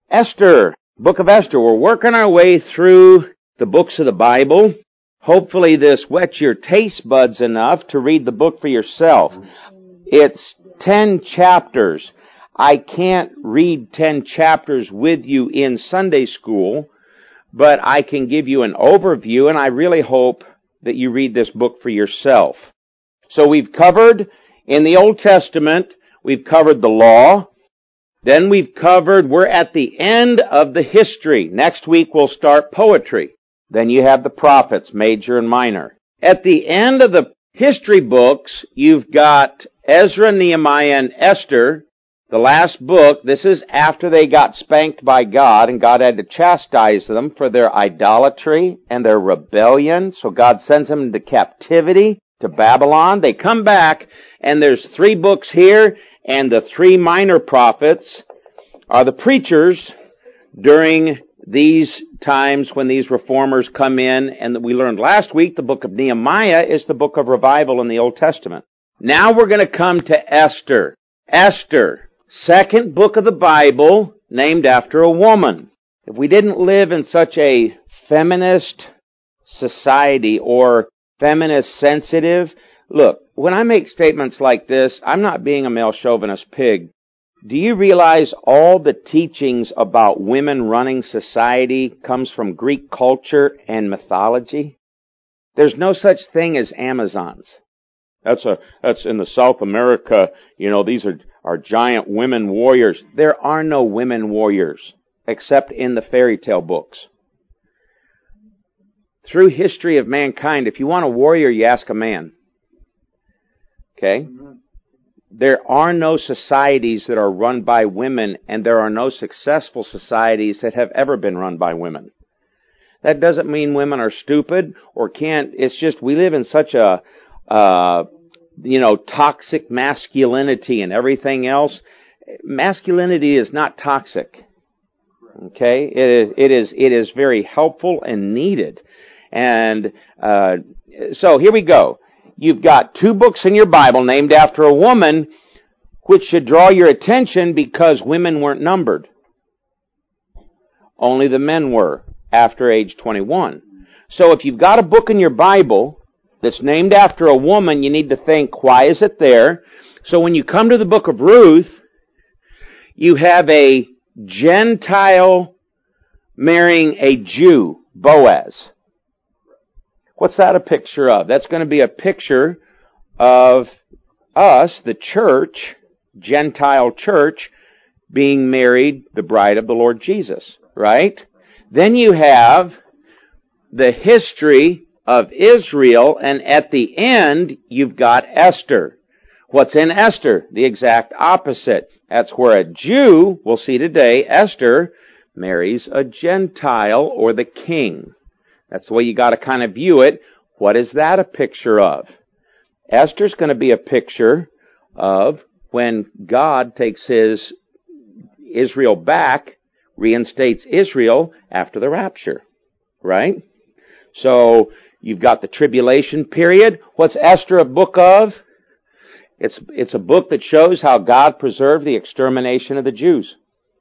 Esther, Book of Esther. We're working our way through the books of the Bible. Hopefully this whets your taste buds enough to read the book for yourself. It's 10 chapters. I can't read 10 chapters with you in Sunday school, but I can give you an overview, and I really hope that you read this book for yourself. So we've covered, in the Old Testament, we've covered the law. Then we're at the end of the history. Next week we'll start poetry. Then you have the prophets, major and minor. At the end of the history books, you've got Ezra, Nehemiah, and Esther. The last book, this is after they got spanked by God, and God had to chastise them for their idolatry and their rebellion. So God sends them into captivity to Babylon. They come back, and there's 3 books here, and the 3 minor prophets are the preachers during these times when these reformers come in. And we learned last week the book of Nehemiah is the book of revival in the Old Testament. Now we're going to come to Esther. Esther, second book of the Bible, named after a woman. If we didn't live in such a feminist society or feminist sensitive, look, when I make statements like this, I'm not being a male chauvinist pig. Do you realize all the teachings about women running society comes from Greek culture and mythology? There's no such thing as Amazons. That's in the South America, these are giant women warriors. There are no women warriors, except in the fairy tale books. Through history of mankind, if you want a warrior, you ask a man. Okay? There are no societies that are run by women, and there are no successful societies that have ever been run by women. That doesn't mean women are stupid or can't. It's just we live in such a toxic masculinity and everything else. Masculinity is not toxic. Okay? It is very helpful and needed. And so here we go. You've got 2 books in your Bible named after a woman, which should draw your attention because women weren't numbered. Only the men were after age 21. So if you've got a book in your Bible that's named after a woman, you need to think, why is it there? So when you come to the book of Ruth, you have a Gentile marrying a Jew, Boaz. What's that a picture of? That's going to be a picture of us, the church, Gentile church, being married, the bride of the Lord Jesus, right? Then you have the history of Israel, and at the end, you've got Esther. What's in Esther? The exact opposite. That's where a Jew, we'll see today, Esther, marries a Gentile or the king. That's the way you got to kind of view it. What is that a picture of? Esther's going to be a picture of when God takes his Israel back, reinstates Israel after the rapture, right? So you've got the tribulation period. What's Esther a book of? It's a book that shows how God preserved the extermination of the Jews.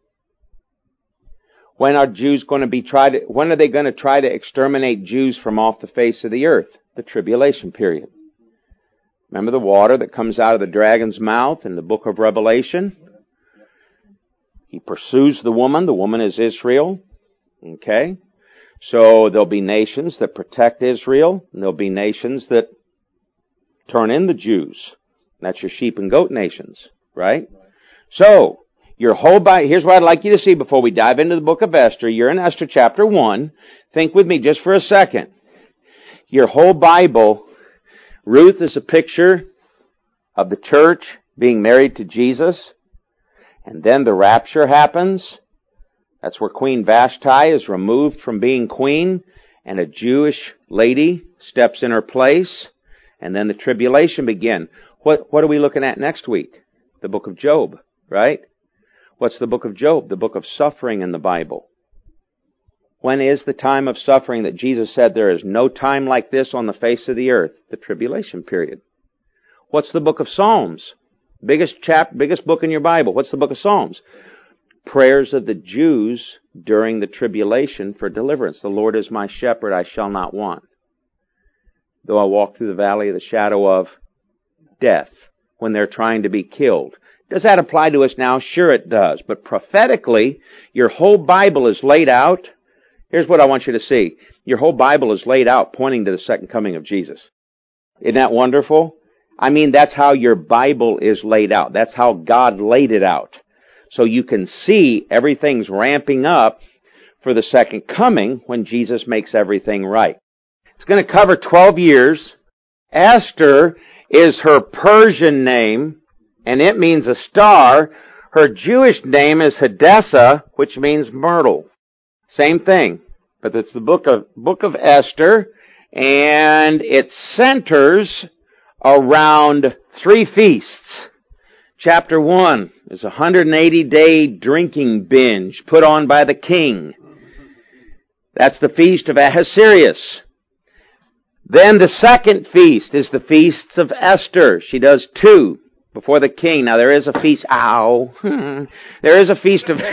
When are Jews going to be when are they going to try to exterminate Jews from off the face of the earth? The tribulation period. Remember the water that comes out of the dragon's mouth in the book of Revelation? He pursues the woman. The woman is Israel. Okay? So there'll be nations that protect Israel, and there'll be nations that turn in the Jews. That's your sheep and goat nations, right? So, your whole Bible, here's what I'd like you to see before we dive into the book of Esther. You're in Esther chapter 1. Think with me just for a second. Your whole Bible, Ruth is a picture of the church being married to Jesus. And then the rapture happens. That's where Queen Vashti is removed from being queen, and a Jewish lady steps in her place. And then the tribulation begins. What are we looking at next week? The book of Job, right? What's the book of Job? The book of suffering in the Bible. When is the time of suffering that Jesus said there is no time like this on the face of the earth? The tribulation period. What's the book of Psalms? Biggest book in your Bible. What's the book of Psalms? prayers of the Jews during the tribulation for deliverance. The Lord is my shepherd, I shall not want. Though I walk through the valley of the shadow of death, when they're trying to be killed. Does that apply to us now? Sure it does. But prophetically, your whole Bible is laid out. Here's what I want you to see. Your whole Bible is laid out pointing to the second coming of Jesus. Isn't that wonderful? I mean, that's how your Bible is laid out. That's how God laid it out. So you can see everything's ramping up for the second coming when Jesus makes everything right. It's going to cover 12 years. Esther is her Persian name, and it means a star. Her Jewish name is Hadassah, which means myrtle. Same thing, but it's the book of Esther, and it centers around 3 feasts. Chapter 1 is a 180-day drinking binge put on by the king. That's the feast of Ahasuerus. Then the second feast is the feasts of Esther. She does 2 before the king. Now there is a feast, there is a feast of,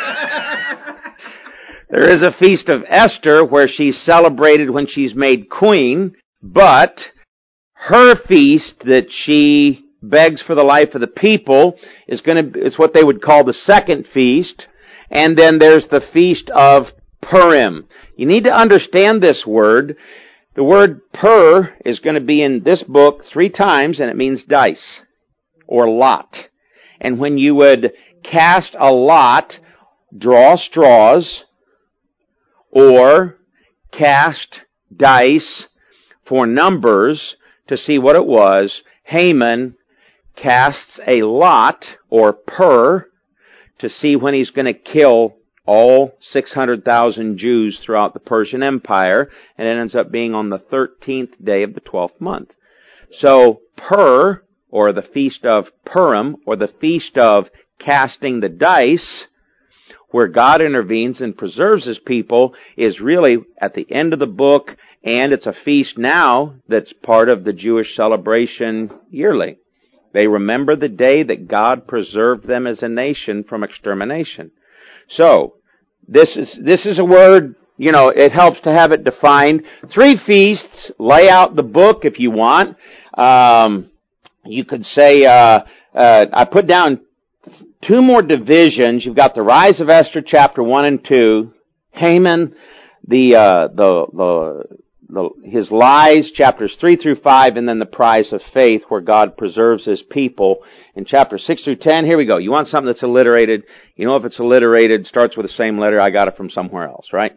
there is a feast of Esther where she's celebrated when she's made queen, but her feast that she begs for the life of the people is what they would call the second feast. And then there's the feast of Purim. You need to understand this word. The word pur is going to be in this book 3 times, and it means dice or lot. And when you would cast a lot, draw straws, or cast dice for numbers to see what it was, Haman casts a lot, or pur, to see when he's going to kill all 600,000 Jews throughout the Persian Empire, and it ends up being on the 13th day of the 12th month. So, Pur, or the Feast of Purim, or the Feast of Casting the Dice, where God intervenes and preserves His people, is really at the end of the book, and it's a feast now that's part of the Jewish celebration yearly. They remember the day that God preserved them as a nation from extermination. So, this is a word, it helps to have it defined. 3 feasts, lay out the book if you want. You could say, I put down 2 more divisions. You've got the rise of Esther, chapter 1 and 2. Haman, his lies, chapters 3 through 5, and then the prize of faith, where God preserves His people in chapters 6 through 10. Here we go. You want something that's alliterated. You know if it's alliterated, starts with the same letter, I got it from somewhere else, right?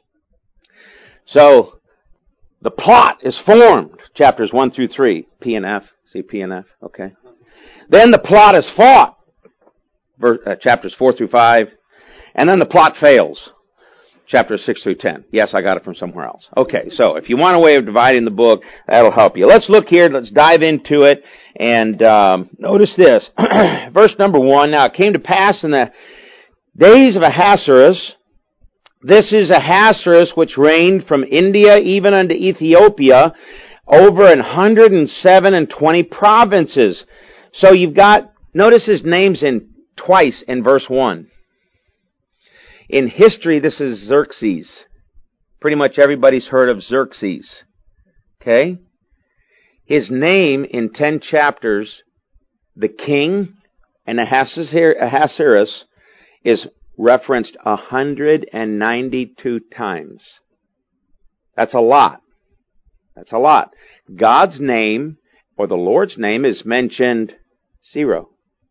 So, the plot is formed, chapters 1 through 3. P and F. See P and F? Okay. Then the plot is fought, chapters 4 through 5. And then the plot fails. Chapters 6 through 10. Yes, I got it from somewhere else. Okay, so if you want a way of dividing the book, that'll help you. Let's look here. Let's dive into it. And notice this. Verse number 1. Now it came to pass in the days of Ahasuerus. This is Ahasuerus, which reigned from India even unto Ethiopia, over 127 provinces. So you've got, notice his name's twice in verse 1. In history, this is Xerxes. Pretty much everybody's heard of Xerxes. Okay? His name in 10 chapters, the king and Ahasuerus, is referenced 192 times. That's a lot. That's a lot. God's name, or the Lord's name, is mentioned 0.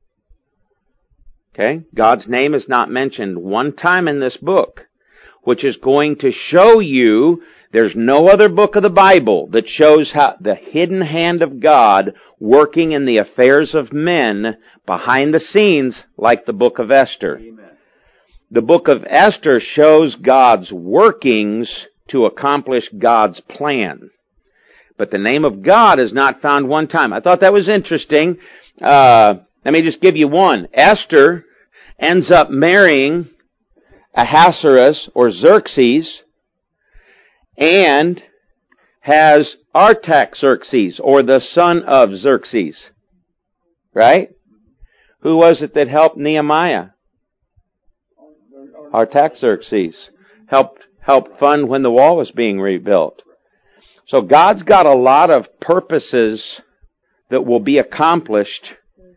Okay? God's name is not mentioned 1 time in this book, which is going to show you there's no other book of the Bible that shows how the hidden hand of God working in the affairs of men behind the scenes like the book of Esther. Amen. The book of Esther shows God's workings to accomplish God's plan. But the name of God is not found 1 time. I thought that was interesting. Let me just give you one. Esther ends up marrying Ahasuerus or Xerxes and has Artaxerxes, or the son of Xerxes. Right? Who was it that helped Nehemiah? Artaxerxes helped fund when the wall was being rebuilt. So God's got a lot of purposes that will be accomplished.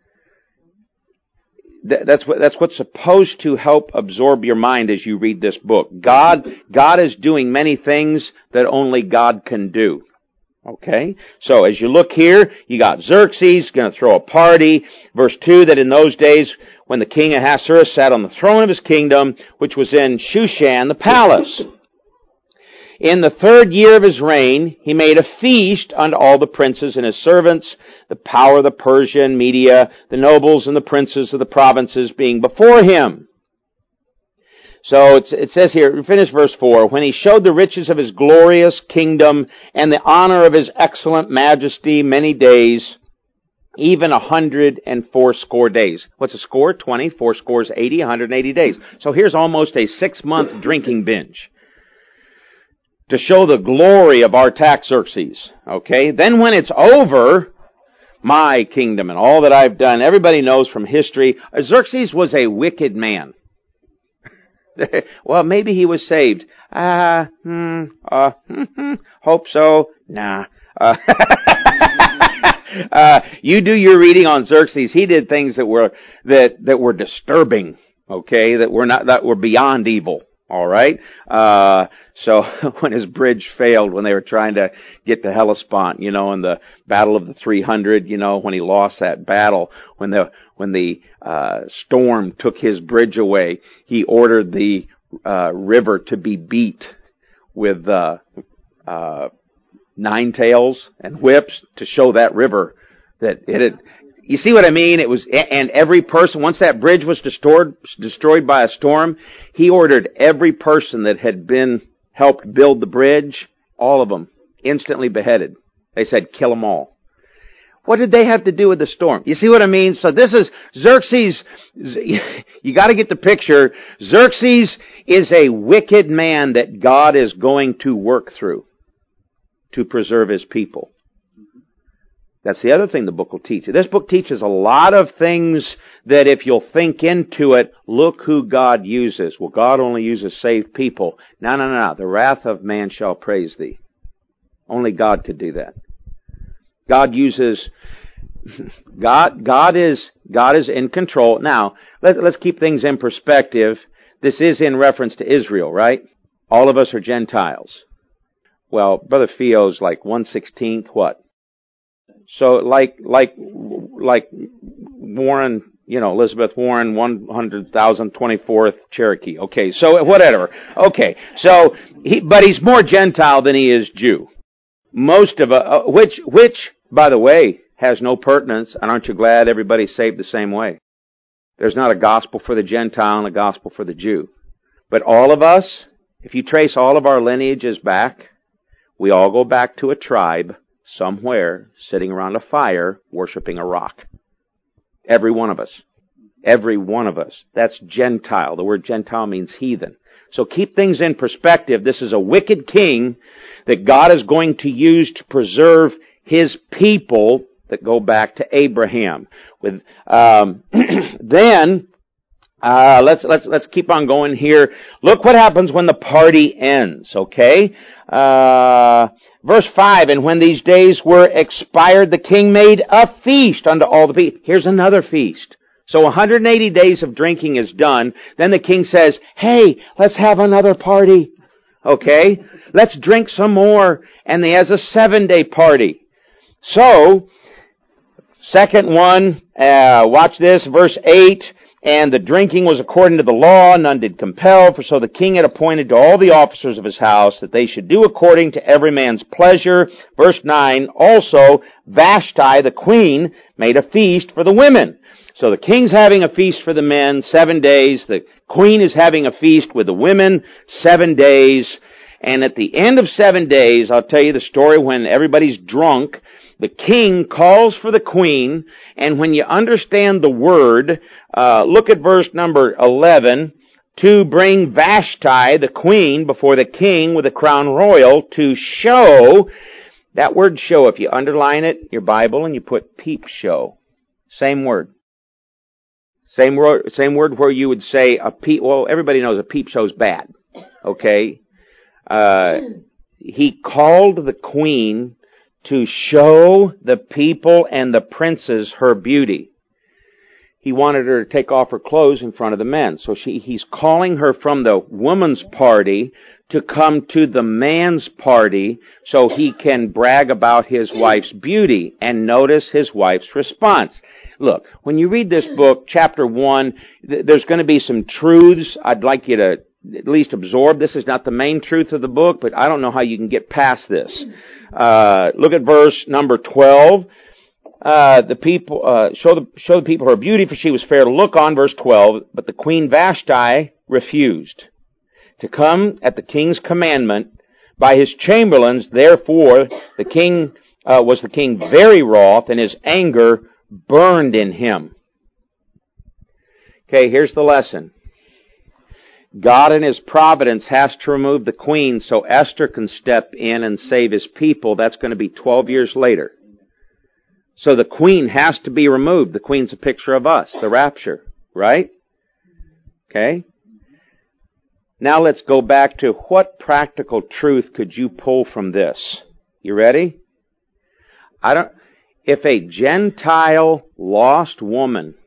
That's what's supposed to help absorb your mind as you read this book. God is doing many things that only God can do. Okay? So as you look here, you got Xerxes going to throw a party. Verse 2, that in those days when the king Ahasuerus sat on the throne of his kingdom, which was in Shushan, the palace. In the 3rd year of his reign, he made a feast unto all the princes and his servants, the power of the Persian, Media, the nobles and the princes of the provinces being before him. So it says here, finish verse 4, when he showed the riches of his glorious kingdom and the honor of his excellent majesty many days, even 180 days. What's a score? 20, 4 scores 80, 180 days. So here's almost a 6-month drinking binge to show the glory of Artaxerxes. Okay? Then when it's over, my kingdom and all that I've done, everybody knows from history, Xerxes was a wicked man. Well, maybe he was saved. Hope so. Nah. You do your reading on Xerxes. He did things that were disturbing. Okay, that were beyond evil. All right. So when his bridge failed, when they were trying to get to Hellespont, in the Battle of the 300, when he lost that battle, when the storm took his bridge away, he ordered the river to be beat with 9 tails and whips to show that river that it had. You see what I mean? It was, and every person, once that bridge was destroyed by a storm, he ordered every person that had helped build the bridge, all of them, instantly beheaded. They said, kill them all. What did they have to do with the storm? You see what I mean? So this is Xerxes. You got to get the picture. Xerxes is a wicked man that God is going to work through to preserve his people. That's the other thing the book will teach you. This book teaches a lot of things that if you'll think into it, look who God uses. Well, God only uses saved people. No. The wrath of man shall praise thee. Only God could do that. God uses, God is in control. Now, let's keep things in perspective. This is in reference to Israel, right? All of us are Gentiles. Well, Brother Theo's like 1/16th what? So like Warren, Elizabeth Warren, 100,024th Cherokee. Okay, so whatever. Okay, so but he's more Gentile than he is Jew. Most of which, by the way, has no pertinence. And aren't you glad everybody's saved the same way? There's not a gospel for the Gentile and a gospel for the Jew. But all of us, if you trace all of our lineages back, we all go back to a tribe somewhere sitting around a fire worshiping a rock. Every one of us. Every one of us. That's Gentile. The word Gentile means heathen. So keep things in perspective. This is a wicked king that God is going to use to preserve his people that go back to Abraham. With then let's keep on going here. Look what happens when the party ends. Okay. Verse 5, and when these days were expired, the king made a feast unto all the people. Here's another feast. So 180 days of drinking is done. Then the king says, hey, let's have another party. Okay? Let's drink some more. And he has a 7-day party. So, second one, watch this, verse 8. And the drinking was according to the law, none did compel, for so the king had appointed to all the officers of his house that they should do according to every man's pleasure. Verse 9, also Vashti, the queen, made a feast for the women. So the king's having a feast for the men, 7 days. The queen is having a feast with the women, 7 days. And at the end of 7 days, I'll tell you the story when everybody's drunk. The king calls for the queen, and when you understand the word, look at verse number 11, to bring Vashti, the queen, before the king with a crown royal to show. That word show, if you underline it, your Bible, and you put peep show. Same word. Same word where you would say a peep. Well, everybody knows a peep show's bad. Okay. He called the queen to show the people and the princes her beauty. He wanted her to take off her clothes in front of the men. So he's calling her from the woman's party to come to the man's party so he can brag about his wife's beauty. And notice his wife's response. Look, when you read this book, chapter 1, there's going to be some truths I'd like you to at least absorb. This is not the main truth of the book, but I don't know how you can get past this. Look at verse number 12. The people, show the people her beauty, for she was fair to look on, verse 12. But the queen Vashti refused to come at the king's commandment by his chamberlains. Therefore, the king was very wroth, and his anger burned in him. Okay, here's the lesson. God in His providence has to remove the queen so Esther can step in and save His people. That's going to be 12 years later. So the queen has to be removed. The queen's a picture of us, the rapture, right? Okay? Now let's go back to what practical truth could you pull from this? You ready? If a Gentile lost woman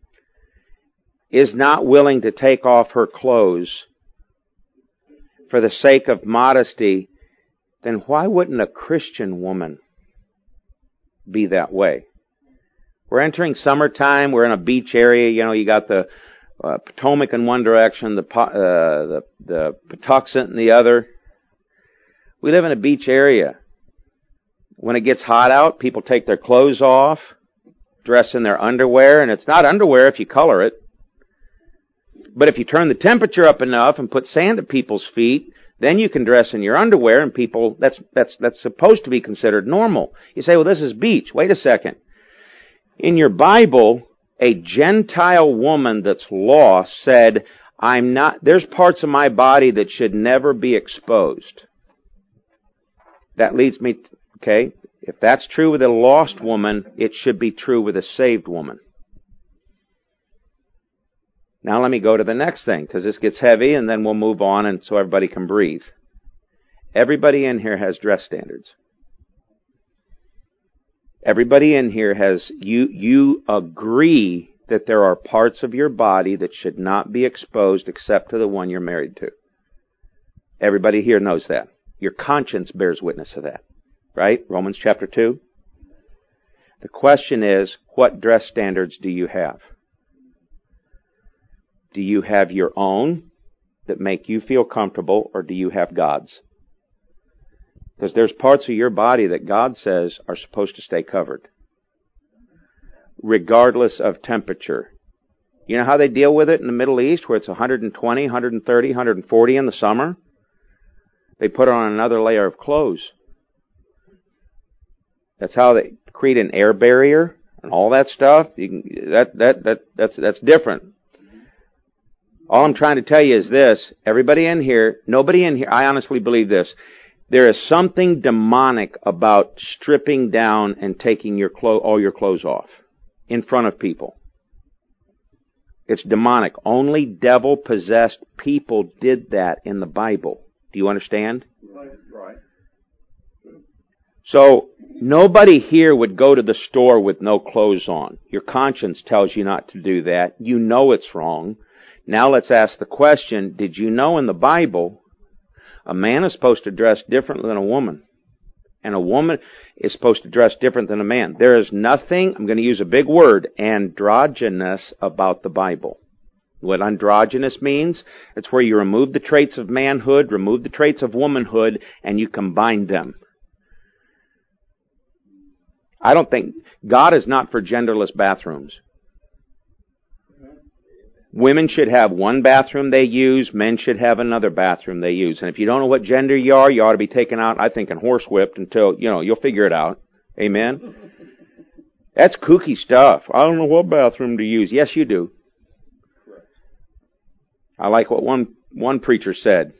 is not willing to take off her clothes for the sake of modesty, then why wouldn't a Christian woman be that way? We're entering summertime. We're in a beach area. You know, you got the Potomac in one direction, the Patuxent in the other. We live in a beach area. When it gets hot out, people take their clothes off, dress in their underwear, and it's not underwear if you color it. But if you turn the temperature up enough and put sand at people's feet, then you can dress in your underwear, and people, that's supposed to be considered normal. You say, well, this is beach. Wait a second. In your Bible, a Gentile woman that's lost said, there's parts of my body that should never be exposed. That leads me, okay, if that's true with a lost woman, it should be true with a saved woman. Now let me go to the next thing, because this gets heavy, and then we'll move on, and so everybody can breathe. Everybody in here has dress standards. Everybody in here has, you agree that there are parts of your body that should not be exposed except to the one you're married to. Everybody here knows that. Your conscience bears witness of that. Right? Romans chapter 2. The question is, what dress standards do you have? Do you have your own that make you feel comfortable, or do you have God's? Because there's parts of your body that God says are supposed to stay covered, regardless of temperature. You know how they deal with it in the Middle East, where it's 120, 130, 140 in the summer? They put on another layer of clothes. That's how they create an air barrier and all that stuff. That's different. All I'm trying to tell you is this. Everybody in here, nobody in here, I honestly believe this. There is something demonic about stripping down and taking all your clothes off in front of people. It's demonic. Only devil-possessed people did that in the Bible. Do you understand? Right. So, nobody here would go to the store with no clothes on. Your conscience tells you not to do that. You know it's wrong. Now let's ask the question, did you know in the Bible, a man is supposed to dress different than a woman? And a woman is supposed to dress different than a man. There is nothing, I'm going to use a big word, androgynous about the Bible. What androgynous means, it's where you remove the traits of manhood, remove the traits of womanhood, and you combine them. I don't think, God is not for genderless bathrooms. Women should have one bathroom they use. Men should have another bathroom they use. And if you don't know what gender you ought to be taken out, I think, and horsewhipped until, you'll figure it out. Amen? That's kooky stuff. I don't know what bathroom to use. Yes, you do. I like what one preacher said.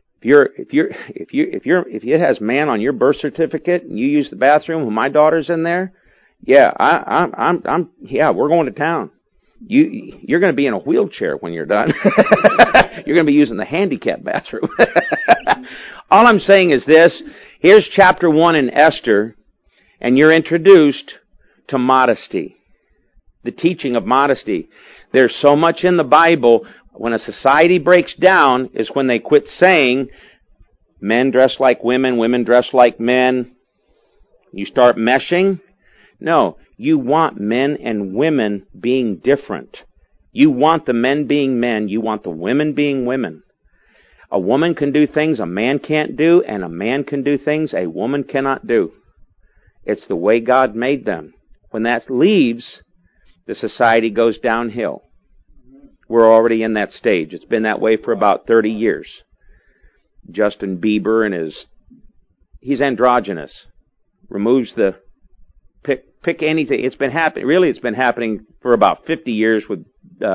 If it has man on your birth certificate and you use the bathroom when my daughter's in there, yeah, we're going to town. You're going to be in a wheelchair when you're done. You're going to be using the handicap bathroom. All I'm saying is this. Here's chapter 1 in Esther, and you're introduced to modesty. The teaching of modesty. There's so much in the Bible. When a society breaks down is when they quit saying, men dress like women, women dress like men. You start meshing. No, you want men and women being different. You want the men being men. You want the women being women. A woman can do things a man can't do, and a man can do things a woman cannot do. It's the way God made them. When that leaves, the society goes downhill. We're already in that stage. It's been that way for about 30 years. Justin Bieber and he's androgynous. Removes the, pick anything. It's been happening, really it's been happening for about 50 years with,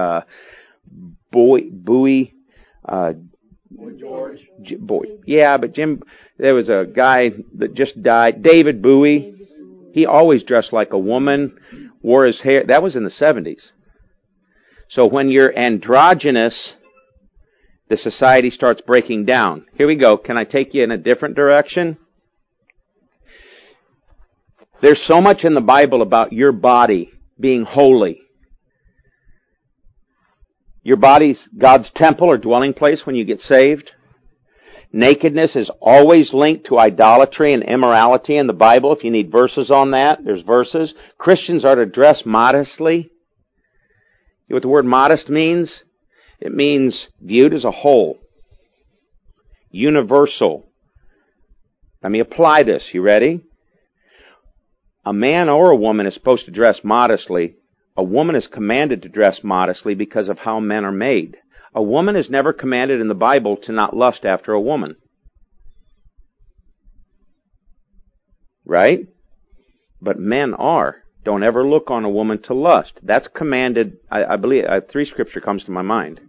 Bowie, George. But Jim, there was a guy that just died, David Bowie. He always dressed like a woman, wore his hair, that was in the 70s. So when you're androgynous, the society starts breaking down. Here we go. Can I take you in a different direction? There's so much in the Bible about your body being holy. Your body's God's temple or dwelling place when you get saved. Nakedness is always linked to idolatry and immorality in the Bible. If you need verses on that, there's verses. Christians are to dress modestly. You know what the word modest means? It means viewed as a whole. Universal. Let me apply this. You ready? A man or a woman is supposed to dress modestly. A woman is commanded to dress modestly because of how men are made. A woman is never commanded in the Bible to not lust after a woman. Right? But men are. Don't ever look on a woman to lust. That's commanded. I believe 3 scripture comes to my mind.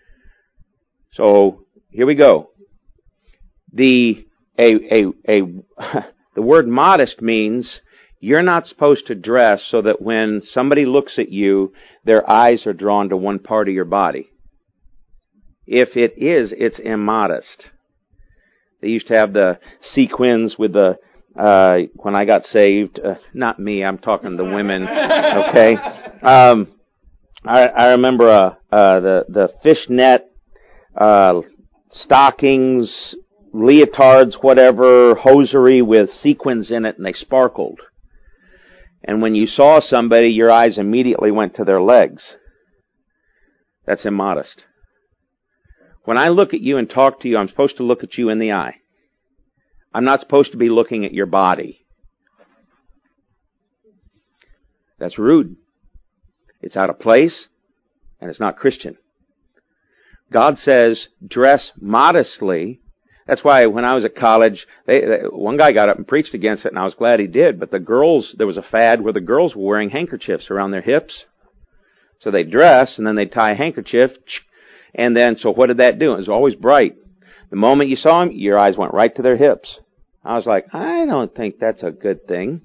So here we go. The word modest means you're not supposed to dress so that when somebody looks at you, their eyes are drawn to one part of your body. If it is, it's immodest. They used to have the sequins with the, when I got saved, not me, I'm talking to women, okay? I remember the fishnet stockings, leotards, whatever, hosiery with sequins in it, and they sparkled. And when you saw somebody, your eyes immediately went to their legs. That's immodest. When I look at you and talk to you, I'm supposed to look at you in the eye. I'm not supposed to be looking at your body. That's rude. It's out of place, and it's not Christian. God says, dress modestly. That's why when I was at college, one guy got up and preached against it, and I was glad he did. But the girls, there was a fad where the girls were wearing handkerchiefs around their hips. So they'd dress, and then they'd tie a handkerchief, and then, so what did that do? It was always bright. The moment you saw them, your eyes went right to their hips. I was like, I don't think that's a good thing.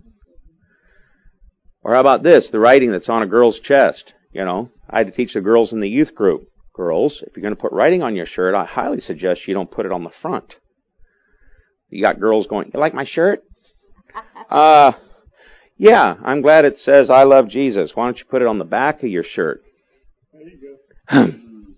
Or how about this, the writing that's on a girl's chest? You know, I had to teach the girls in the youth group. Girls, if you're going to put writing on your shirt, I highly suggest you don't put it on the front. You got girls going, you like my shirt? Yeah, I'm glad it says I love Jesus. Why don't you put it on the back of your shirt? There you go.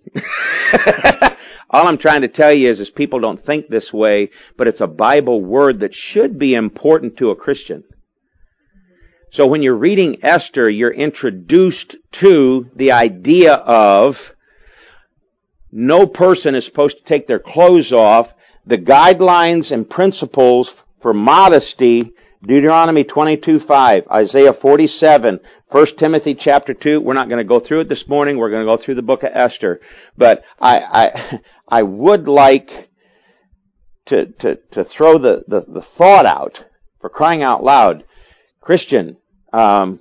All I'm trying to tell you is people don't think this way, but it's a Bible word that should be important to a Christian. So when you're reading Esther, you're introduced to the idea of no person is supposed to take their clothes off. The guidelines and principles for modesty, Deuteronomy 22:5, Isaiah 47, 1 Timothy chapter 2. We're not going to go through it this morning. We're going to go through the book of Esther. But I would like to throw the thought out, for crying out loud. Christian, are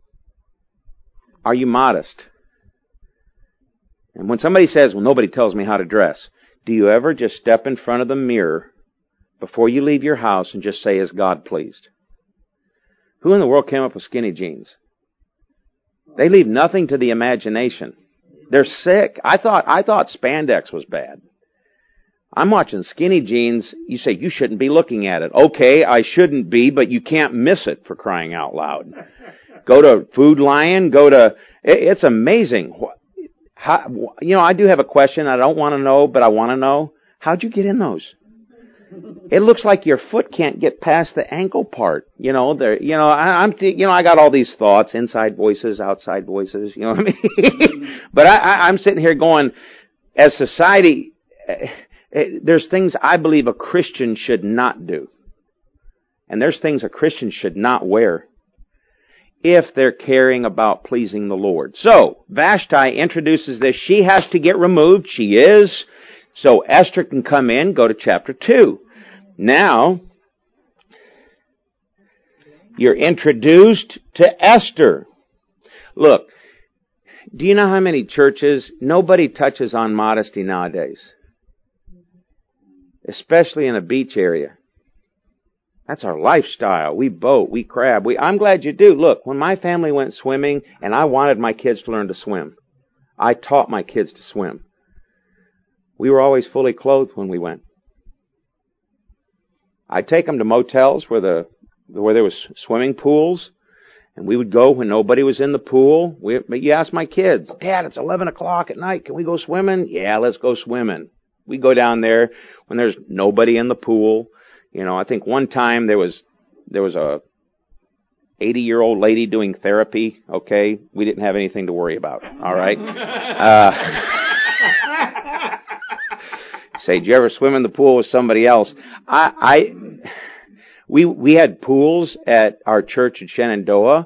you modest? And when somebody says, well, nobody tells me how to dress, do you ever just step in front of the mirror before you leave your house and just say, is God pleased? Who in the world came up with skinny jeans? They leave nothing to the imagination. They're sick. I thought spandex was bad. I'm watching skinny jeans. You say, you shouldn't be looking at it. Okay, I shouldn't be, but you can't miss it, for crying out loud. Go to Food Lion, it's amazing. How, I do have a question. I don't want to know, but I want to know. How'd you get in those? It looks like your foot can't get past the ankle part. I got all these thoughts, inside voices, outside voices, you know what I mean? But I'm sitting here going, as society, there's things I believe a Christian should not do. And there's things a Christian should not wear if they're caring about pleasing the Lord. So, Vashti introduces this. She has to get removed. She is. So Esther can come in, go to chapter 2. Now, you're introduced to Esther. Look, do you know how many churches, nobody touches on modesty nowadays? Especially in a beach area. That's our lifestyle. We boat, we crab. I'm glad you do. Look, when my family went swimming, and I wanted my kids to learn to swim, I taught my kids to swim. We were always fully clothed when we went. I'd take them to motels where there was swimming pools, and we would go when nobody was in the pool. You ask my kids, Dad, it's 11 o'clock at night. Can we go swimming? Yeah, let's go swimming. We go down there when there's nobody in the pool. I think one time there was a 80-year-old lady doing therapy. Okay, we didn't have anything to worry about. All right. Say, did you ever swim in the pool with somebody else? We had pools at our church in Shenandoah.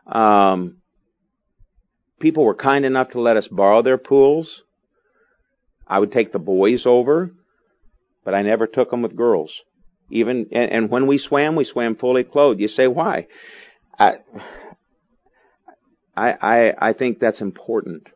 People were kind enough to let us borrow their pools. I would take the boys over, but I never took them with girls. And when we swam fully clothed. You say, why? I think that's important.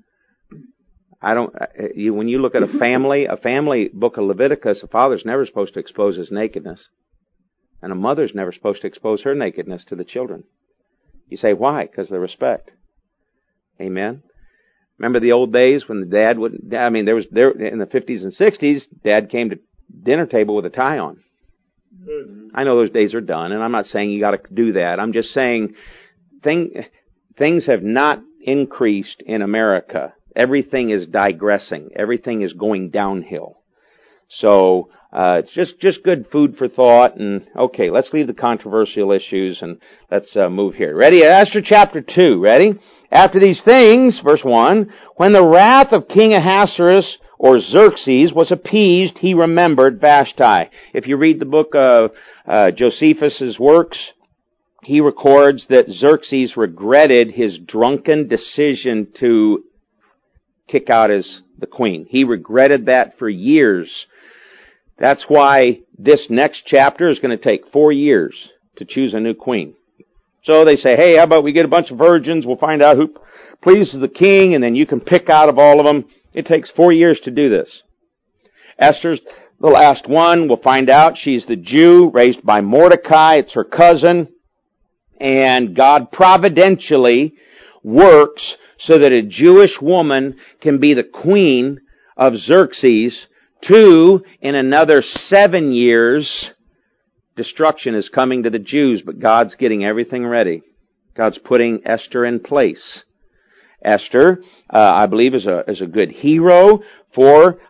When you look at a family book of Leviticus, a father's never supposed to expose his nakedness. And a mother's never supposed to expose her nakedness to the children. You say, why? Because of the respect. Amen. Remember the old days when the dad wouldn't, there in the 50s and 60s, Dad came to dinner table with a tie on. I know those days are done, and I'm not saying you got to do that. I'm just saying things have not increased in America. Everything is digressing. Everything is going downhill. So it's just good food for thought. And okay, let's leave the controversial issues and let's move here. Ready? Esther chapter 2. Ready? After these things, verse 1, when the wrath of King Ahasuerus or Xerxes was appeased, he remembered Vashti. If you read the book of Josephus' works, he records that Xerxes regretted his drunken decision to kick out the queen. He regretted that for years. That's why this next chapter is going to take 4 years to choose a new queen. So they say, hey, how about we get a bunch of virgins, we'll find out who pleases the king, and then you can pick out of all of them. It takes 4 years to do this. Esther's the last one. We'll find out. She's the Jew raised by Mordecai. It's her cousin. And God providentially works so that a Jewish woman can be the queen of Xerxes. 2, in another 7 years, destruction is coming to the Jews, but God's getting everything ready. God's putting Esther in place. Esther, I believe, is a good hero for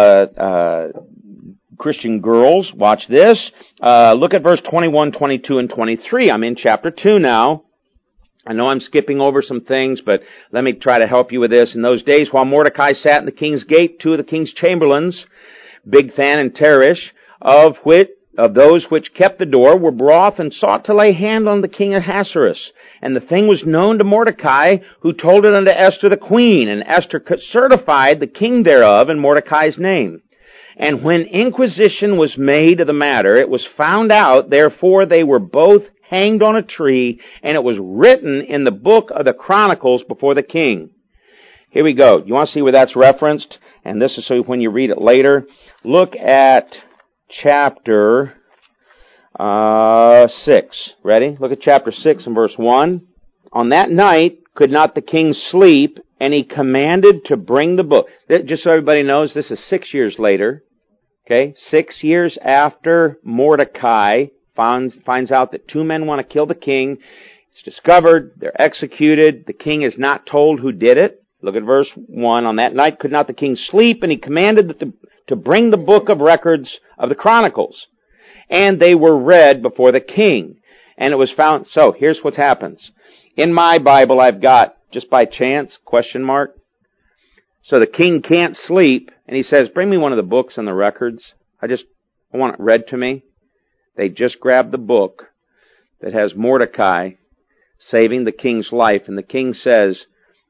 Christian girls. Watch this. Look at verse 21, 22, and 23. I'm in chapter 2 now. I know I'm skipping over some things, but let me try to help you with this. In those days, while Mordecai sat in the king's gate, 2 of the king's chamberlains, Bigthan and Teresh, of those which kept the door, were brought and sought to lay hand on the king Ahasuerus. And the thing was known to Mordecai, who told it unto Esther the queen. And Esther certified the king thereof in Mordecai's name. And when inquisition was made of the matter, it was found out, therefore they were both hanged on a tree, and it was written in the book of the Chronicles before the king. Here we go. You want to see where that's referenced? And this is so when you read it later. Look at chapter 6. Ready? Look at chapter 6 and verse 1. On that night, could not the king sleep, and he commanded to bring the book. Just so everybody knows, this is 6 years later. Okay, 6 years after Mordecai finds out that two men want to kill the king. It's discovered, they're executed. The king is not told who did it. Look at verse 1. On that night could not the king sleep, and he commanded to bring the book of records of the Chronicles. And they were read before the king. And it was found. So here's what happens. In my Bible I've got, just by chance, ? So the king can't sleep, and he says, bring me one of the books and the records. I want it read to me. They just grabbed the book that has Mordecai saving the king's life, and the king says,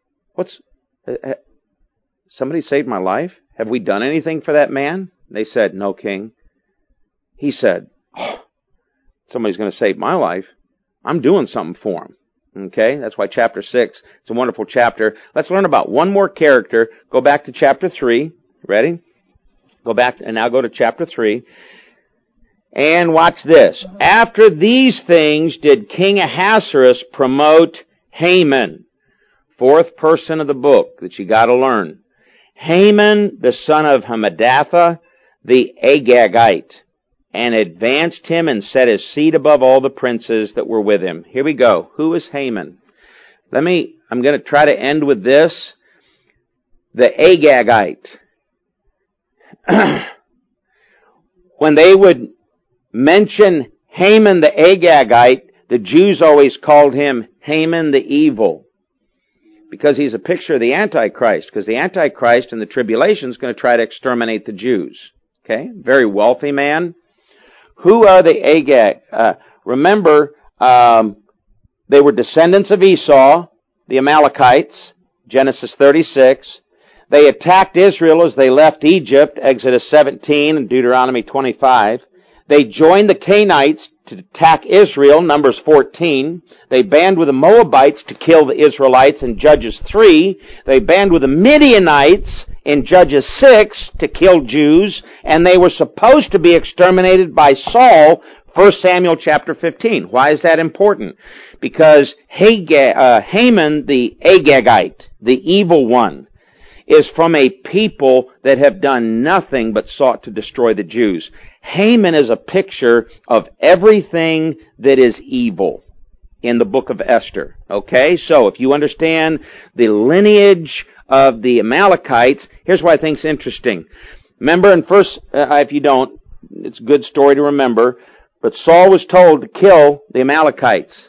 somebody saved my life? Have we done anything for that man? They said, no, king. He said, somebody's going to save my life. I'm doing something for him. Okay, that's why chapter 6, it's a wonderful chapter. Let's learn about one more character. Go back to chapter 3. Ready? Go back, and now go to chapter 3. And watch this. After these things did King Ahasuerus promote Haman. Fourth person of the book that you got to learn. Haman, the son of Hammedatha, the Agagite, and advanced him and set his seat above all the princes that were with him. Here we go. Who is Haman? I'm going to try to end with this. The Agagite. When they would mention Haman the Agagite, the Jews always called him Haman the Evil. Because he's a picture of the Antichrist. Because the Antichrist in the tribulation is going to try to exterminate the Jews. Okay? Very wealthy man. Who are the Agag? Remember, they were descendants of Esau, the Amalekites, Genesis 36. They attacked Israel as they left Egypt, Exodus 17 and Deuteronomy 25. They joined the Canaanites to attack Israel, Numbers 14. They band with the Moabites to kill the Israelites in Judges 3. They band with the Midianites in Judges 6 to kill Jews, and they were supposed to be exterminated by Saul, 1 Samuel chapter 15. Why is that important? Because Haman the Agagite, the evil one, is from a people that have done nothing but sought to destroy the Jews. Haman is a picture of everything that is evil in the book of Esther. Okay? So, if you understand the lineage of the Amalekites, here's what I think is interesting. Remember in if you don't, it's a good story to remember, but Saul was told to kill the Amalekites.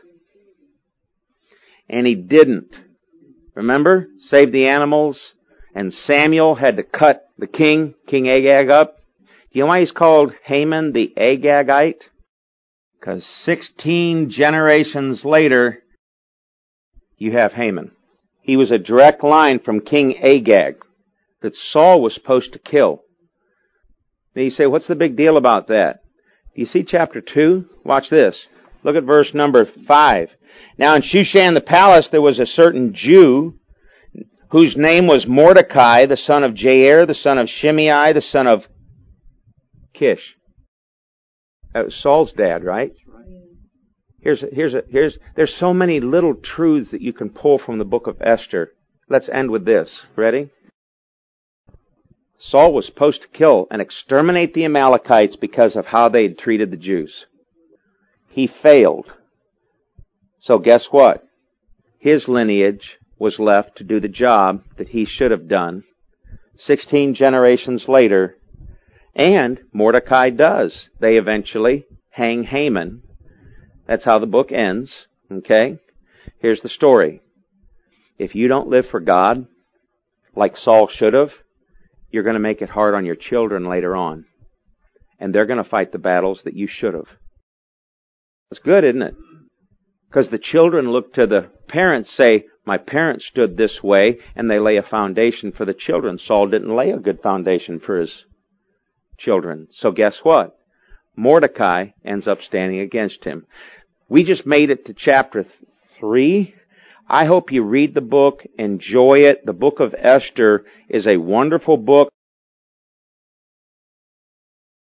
And he didn't. Remember? Save the animals. And Samuel had to cut the king Agag, up. Do you know why he's called Haman the Agagite? Because 16 generations later, you have Haman. He was a direct line from King Agag that Saul was supposed to kill. Now you say, what's the big deal about that? Do you see chapter 2? Watch this. Look at verse number 5. Now in Shushan the palace there was a certain Jew whose name was Mordecai, the son of Jair, the son of Shimei, the son of Kish. That was Saul's dad, right? There's so many little truths that you can pull from the book of Esther. Let's end with this. Ready? Saul was supposed to kill and exterminate the Amalekites because of how they had treated the Jews. He failed. So guess what? His lineage was left to do the job that he should have done 16 generations later. And Mordecai does. They eventually hang Haman. That's how the book ends. Okay? Here's the story. If you don't live for God like Saul should have, you're going to make it hard on your children later on. And they're going to fight the battles that you should have. That's good, isn't it? Because the children look to the parents, say, my parents stood this way, and they lay a foundation for the children. Saul didn't lay a good foundation for his children. So guess what? Mordecai ends up standing against him. We just made it to chapter 3. I hope you read the book, enjoy it. The book of Esther is a wonderful book.